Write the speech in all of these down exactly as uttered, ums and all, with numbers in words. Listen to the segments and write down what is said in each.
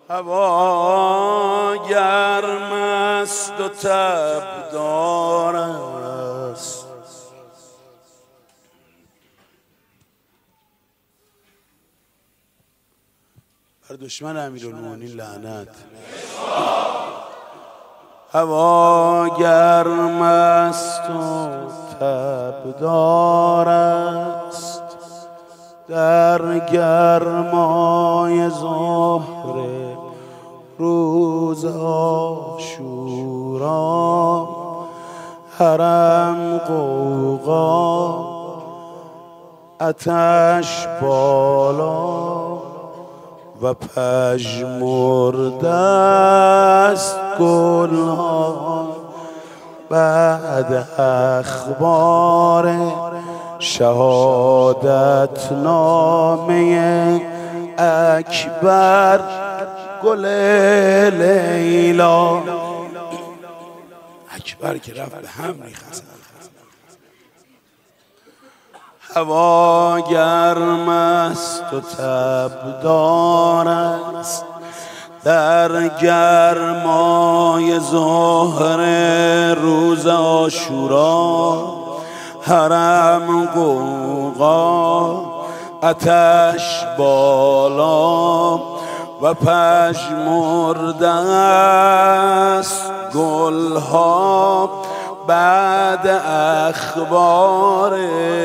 هوا گرم است و تبدار است، بر دشمن امیرالمومنین لعنت. هوا گرم است و تبدار است، در گرمای ظهر روز عاشورا، حرم غوغا آتش بالا و پژمرده است گلها. بعد اخبار شهادت نامه اکبر گل لیلا. اکبر که رفت به هم ریخت. هوا گرم است و تبدار است، در گرمای ظهر روز عاشورا، حرم غوغا آتش بالا و پژمرده است گلها. بعد اخبار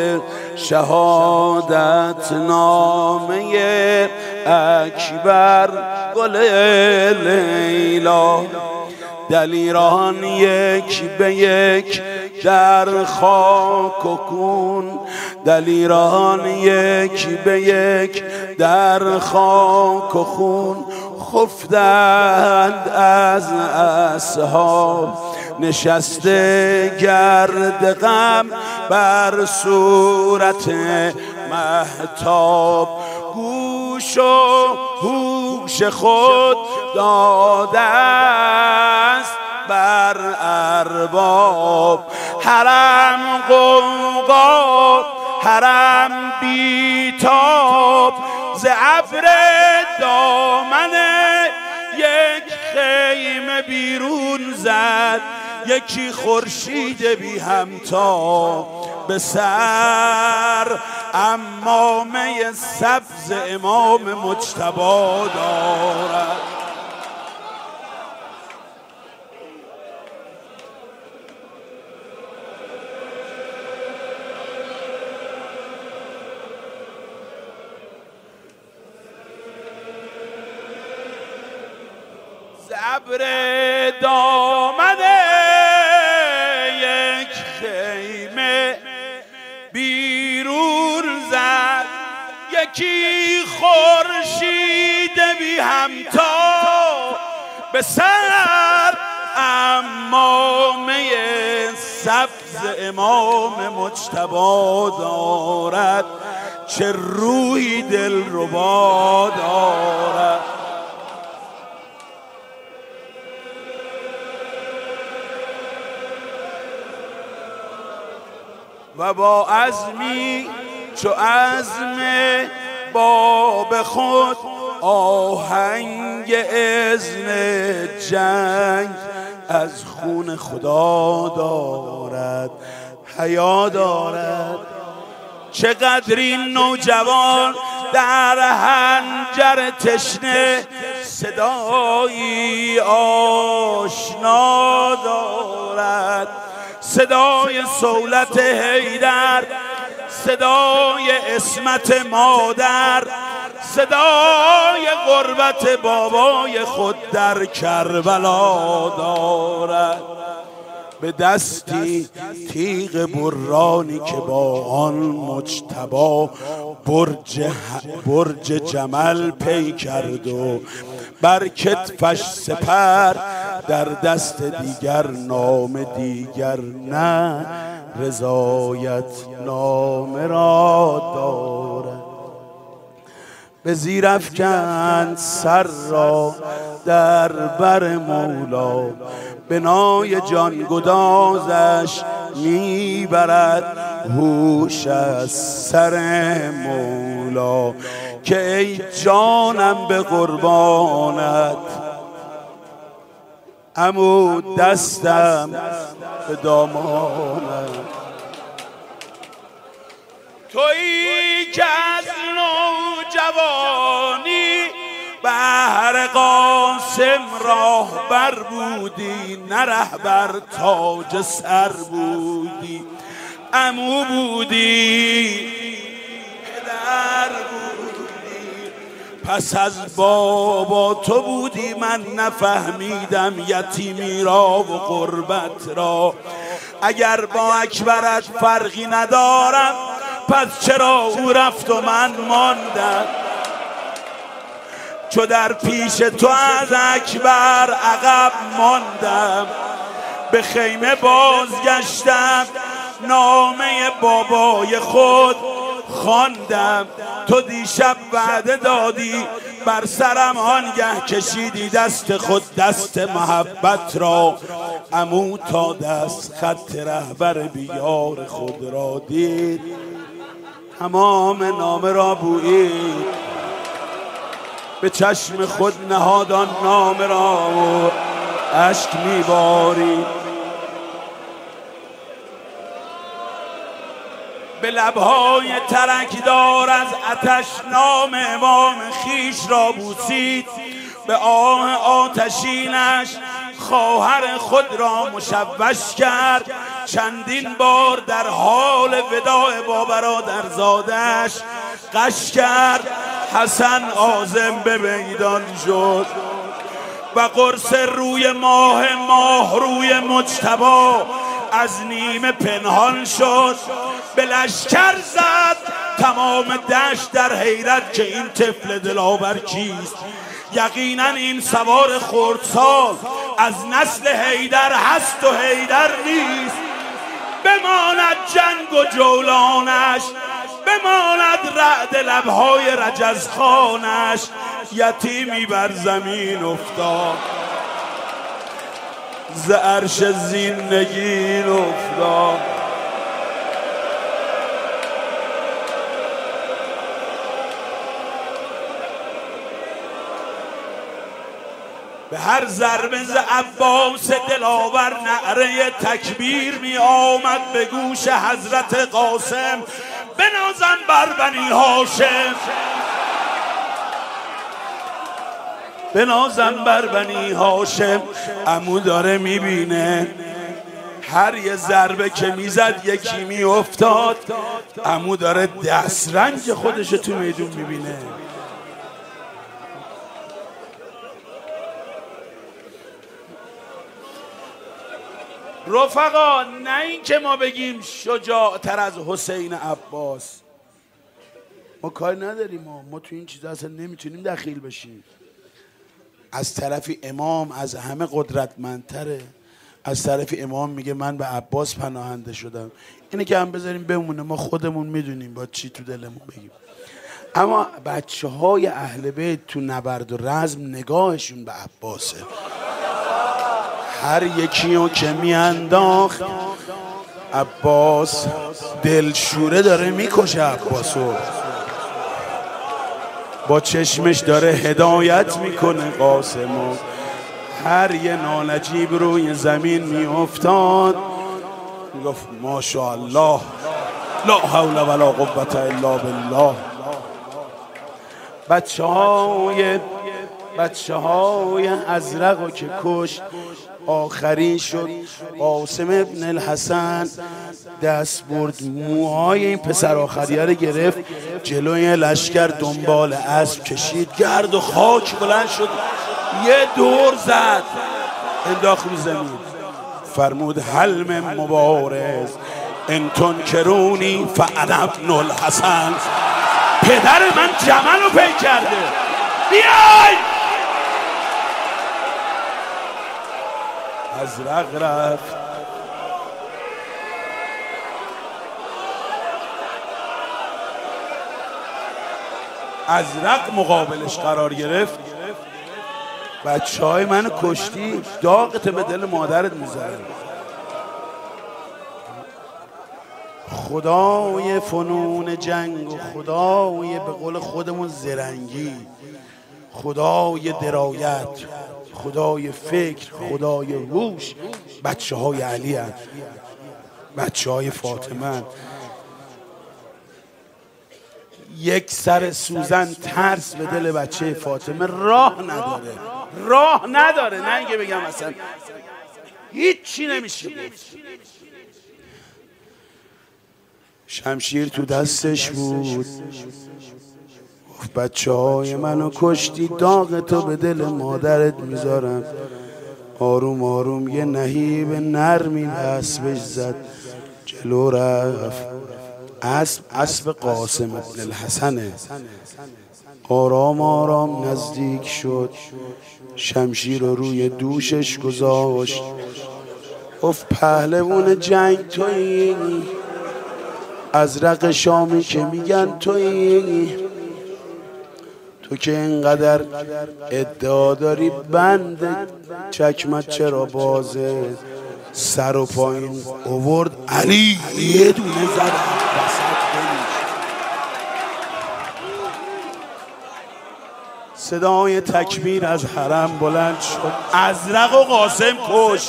شهادت نامه اکبر گل لیلا. دلیران یک به یک در خاک و خون، دلیران یک به یک در خاک و خون، خفتند از اصحاب نشسته گرد غم بر صورت مهتاب. گوش و هوش خود داده است بر ارباب. حرم غوغا حرم بیتاب، ز ابر دامن یک خیمه بیرون زد، یکی خورشید بی همتا به سر، عمامه سبز امام مجتبی دارد. ابر دامن یک خیمه بیرون زد، یکی خورشید بی همتا به سر، عمامه سبز امام مجتبی دارد. چه روحی دلربا دارد. و با عزمی چو عزم باب خود، آهنگ اذن جنگ از خون خدا دارد، حیا دارد. چقدر این نوجوان در حنجر تشنه صدایی آشنا دارد. صدای صولت حیدر، صدای عصمت مادر، صدای غربت بابای خود در کربلا دارد. به دستی تیغ برانی که با آن مجتبی برج, برج جمل پی کرد و بر کتفش سپر، در دست دیگر نام دیگر نه رضایت نامه را دارد. به زیر افکند سر را در بر مولا، بنای جان گدازش میبرد هوش از سر مولا. که ای جانم به قربانت، عمو دستم به دامانت. تویی که از نوجوانی بهر قاسم راهبر بودی، نه رهبر تاج سر بودی. عمو بودی، پدر بودی، پس از بابا تو بودی. من نفهمیدم یتیمی را و غربت را. اگر با اکبرت فرقی ندارم، پس چرا او رفت و من ماندم؟ چو در پیش تو از اکبر عقب ماندم، به خیمه بازگشتم، نامه بابای خود خواندم. تو دیشب وعده دادی، بر سرم آنگه کشیدی دست خود، دست محبت را. عمو تا دست خط رهبر بیار خود را دید، تمام نامه را بویید، به چشم خود نهادان نامه را و اشک میبارید. به لبهای ترکدار از آتش نام امام خیش را بوسید، به آه آتشینش خواهر خود را مشوش کرد. چندین بار در حال وداع با برادرزادش غش کرد. حسن عازم به میدان شد و قرص روی ماه، ماه روی مجتبی از نیمه پنهان شد. به لشکر زد تمام دشت در حیرت که این طفل دلاور کیست. یقینا این سوار خردسال از نسل حیدر هست و حیدر نیست. بماند جنگ و جولانش، بماند رعد لبهای رجزخانش. یتیمی بر زمین افتاد، ز عرش زندگی افتاد. به هر ضربه ز عباس دلاور نعره تکبیر می آمد به گوش حضرت قاسم. بنازم بر بنی هاشم، بنازم بر بنی هاشم. عمو داره میبینه هر یه ضربه که میزد یکی میافتاد. عمو داره دسترنج خودشو تو میدون میبینه. رفقا، نه این که ما بگیم شجاعتر از حسین عباس، ما کار نداریم، ما, ما تو این چیزا اصلا نمیتونیم دخیل بشیم. از طرف امام از همه قدرتمندتره، از طرف امام میگه من به عباس پناهنده شدم. اینه که هم بذاریم بمونه، ما خودمون میدونیم با چی تو دلمون بگیم. اما بچه های اهل بیت تو نبرد و رزم نگاهشون به عباسه. هر یکیو که میانداخت عباس دلشوره داره میکشه. عباسو با چشمش داره هدایت میکنه قاسمو. هر یه نانجیب روی زمین میافتاد میگفت ماشاءالله لا حول ولا قوة الا بالله. بچه های بچه های ازرقو که کشت آخری شد قاسم ابن الحسن. دست برد موهای این پسر آخریه رو گرفت، جلوی لشکر دنبال اسب کشید، گرد و خاک بلند شد، یه دور زد انداخت رو زمین. فرمود حلم مبارز ان تنکرونی فانا ابن الحسن. پدر من جمل رو پی کرده، بیای. ازرق رفت، ازرق مقابلش قرار گرفت. بچه های من کشتی، داغت به دل مادرت میذاره. خدای فنون جنگ و خدای به قول خودمون زرنگی، خدای درایت، خدای فکر، خدای هوش بچه های علی هست، بچه های فاطمه هست. یک سر سوزن ترس به دل بچه فاطمه راه نداره، راه نداره، نه اینکه بگم اصلا هیچی نمیشه. شمشیر تو دستش بود، گفت بچه های منو کشتی، داغ تو به دل مادرت میذارم. آروم آروم یه نهیب نرمی اسبش زد، جلو رفت. اسب اسب قاسم بن الحسنه. آرام آرام نزدیک شد، شمشیر رو روی دوشش گذاشت، گفت پهلوون جنگ تویی، ازرق شامی که میگن تویی، تو که اینقدر ادعا داری بند چکمت چرا بازه؟ سر و پایین اوورد، علی یه دونه زد صدای تکبیر از حرم بلند شد، ازرق و قاسم کش.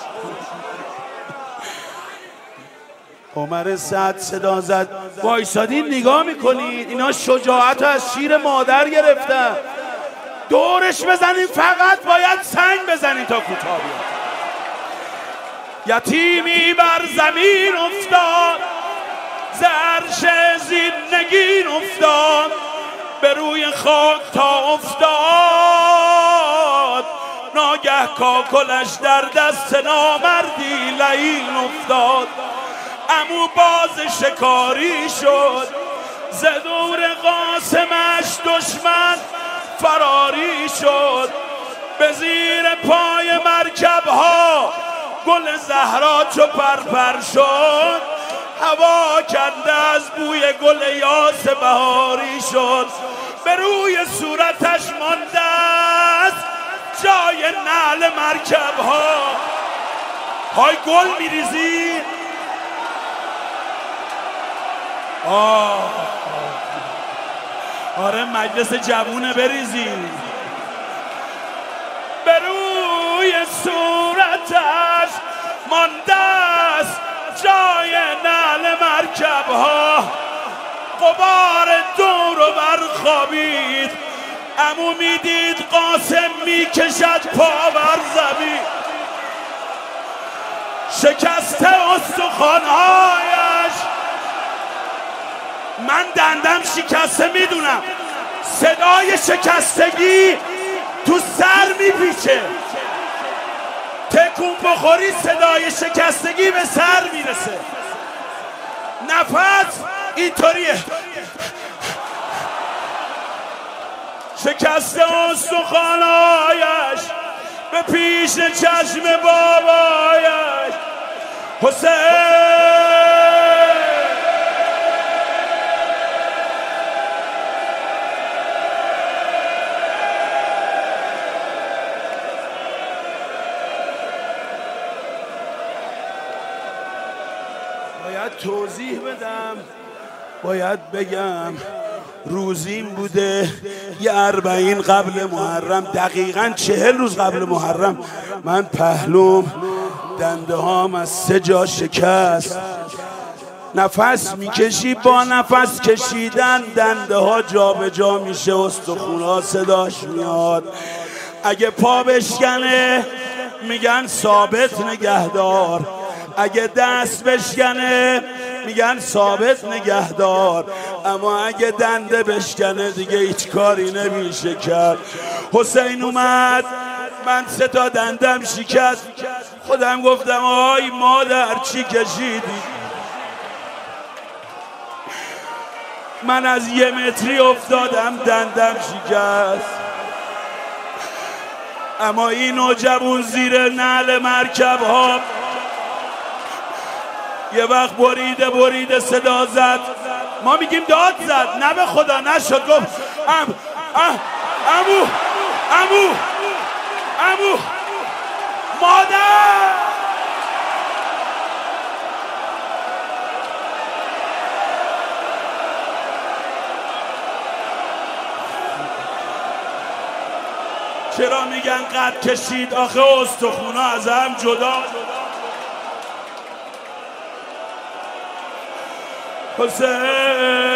عمر سعد صدا زد، وایسادین نگاه میکنید اینا شجاعت از شیر مادر گرفتن، دورش بزنین، فقط باید سنگ بزنین تا کوتاه بیاد. یتیمی بر زمین افتاد، ز عرش زیر نگین افتاد، به روی خاک تا افتاد، ناگه کاکلش در دست نامردی لعین افتاد. عمو باز شکاری شد، ز دور قاسمش دشمن فراری شد. به زیر پای مرکب ها گل زهرا چو پرپر شد، هوا کنده از بوی گل یاس بهاری شد. به روی صورتش مانده است جای نعل مرکب ها. های گل میریزی؟ آه آره مجلس جوونه بریزی. به روی صورتش مانده است جای نعل مرکب ها. غبار دور و برخوابید، عمو میدید قاسم میکشد پا بر زمین. شکسته استخوانهایش، من دندم شکسته میدونم، صدای شکستگی تو سر میپیچه، تکون بخوری صدای شکستگی به سر میرسه، نفس اینطوریه. شکسته استخوانهایش به پیش چشم بابایش حسین. باید توضیح بدم، باید بگم روزیم بوده یه اربعین قبل محرم، دقیقاً چهل روز قبل محرم من پهلوم دنده هام از سه جا شکست. نفس میکشی، با نفس کشیدن دنده ها جا به جا میشه، استخون ها صداش میاد. اگه پا بشکنه میگن ثابت نگهدار، اگه دست بشکنه میگن ثابت نگهدار، اما اگه دنده بشکنه دیگه هیچ کاری نمیشه کرد. حسین اومد، من سه تا دندم شکست، خودم گفتم آی مادر چی کشیدی؟ من از یه متری افتادم دندم شکست، اما این نوجوان زیر نعل مرکب ها یه وقت بریده بریده صدا زد، ما میگیم داد زد، نه به خدا نشد، گفت ام ام امو امو امو مادر. چرا میگن قد کشید آخه استخونا از هم جدا. حسین